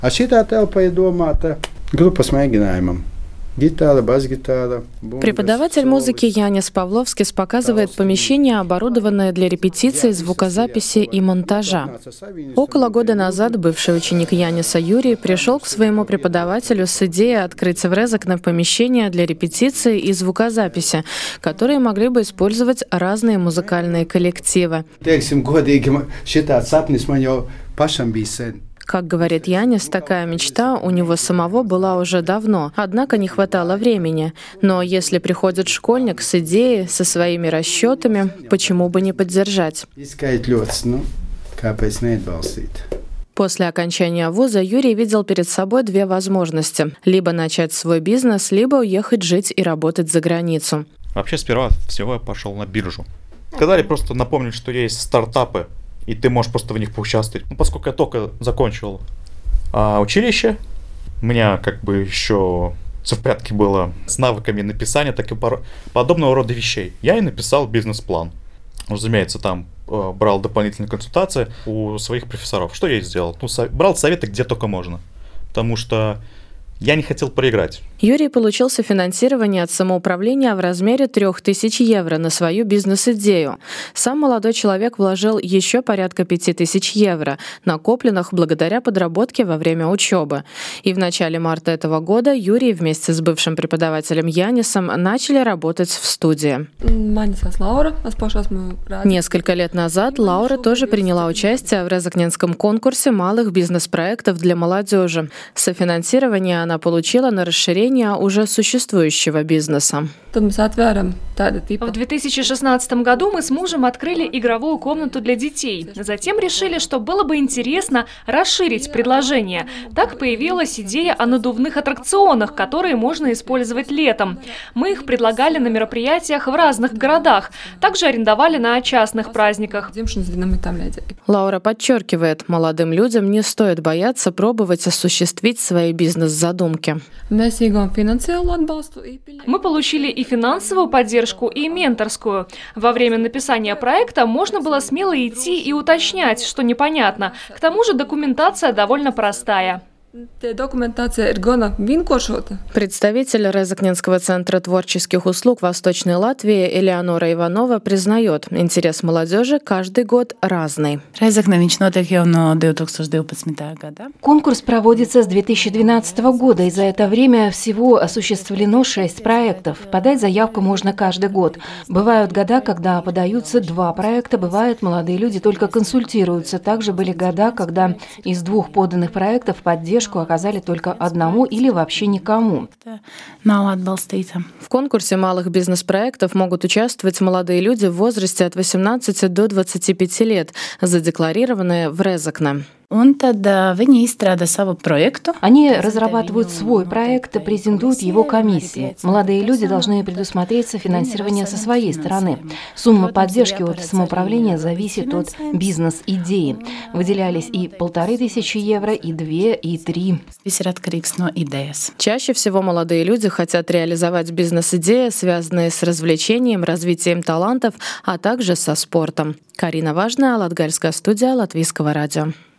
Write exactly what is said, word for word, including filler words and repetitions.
А šitā telpa ir domāta grupas mēģinājumam. Гитара, бас-гитара. Преподаватель музыки Янис Павловскис показывает помещение, оборудованное для репетиции, звукозаписи и монтажа. Около года назад бывший ученик Яниса Юрий пришел к своему преподавателю с идеей открыть в Резекне помещение для репетиции и звукозаписи, которые могли бы использовать разные музыкальные коллективы. Как говорит Янис, такая мечта у него самого была уже давно, однако не хватало времени. Но если приходит школьник с идеей, со своими расчетами, почему бы не поддержать? После окончания вуза Юрий видел перед собой две возможности. Либо начать свой бизнес, либо уехать жить и работать за границу. Вообще, сперва всего я пошел на биржу. Сказали просто напомнить, что есть стартапы, и ты можешь просто в них поучаствовать. Ну, поскольку я только закончил а, училище, у меня как бы еще все в порядке было с навыками написания, так и пор... подобного рода вещей. Я и написал бизнес-план. Разумеется, там э, брал дополнительные консультации у своих профессоров. Что я и сделал? Ну, со... Брал советы где только можно. Потому что я не хотел проиграть. Юрий получил софинансирование от самоуправления в размере трех тысяч евро на свою бизнес-идею. Сам молодой человек вложил еще порядка пяти тысяч евро, накопленных благодаря подработке во время учебы. И в начале марта этого года Юрий вместе с бывшим преподавателем Янисом начали работать в студии. Несколько лет назад Лаура тоже приняла участие в резекненском конкурсе малых бизнес-проектов для молодежи. Софинансирование она получила на расширение уже существующего бизнеса. В две тысячи шестнадцатом году мы с мужем открыли игровую комнату для детей. Затем решили, что было бы интересно расширить предложение. Так появилась идея о надувных аттракционах, которые можно использовать летом. Мы их предлагали на мероприятиях в разных городах. Также арендовали на частных праздниках. Лаура подчеркивает, молодым людям не стоит бояться пробовать осуществить свои бизнес-задумки. Мы получили и финансовую поддержку, и менторскую. Во время написания проекта можно было смело идти и уточнять, что непонятно. К тому же документация довольно простая. Представитель Резекненского центра творческих услуг Восточной Латвии Элеонора Иванова признает, интерес молодежи каждый год разный. Конкурс проводится с две тысячи двенадцатого года, и за это время всего осуществлено шесть проектов. Подать заявку можно каждый год. Бывают года, когда подаются два проекта, бывают молодые люди только консультируются. Также были года, когда из двух поданных проектов поддержку оказали только одному или вообще никому. В конкурсе малых бизнес-проектов могут участвовать молодые люди в возрасте от восемнадцати до двадцати пяти лет, задекларированные в Резекне. Они разрабатывают свой проект и презентуют его комиссии. Молодые люди должны предусмотреть софинансирование со своей стороны. Сумма поддержки от самоуправления зависит от бизнес-идеи. Выделялись и полторы тысячи евро, и две, и три. Чаще всего молодые люди хотят реализовать бизнес-идеи, связанные с развлечением, развитием талантов, а также со спортом. Карина Важная, Латгальская студия Латвийского радио.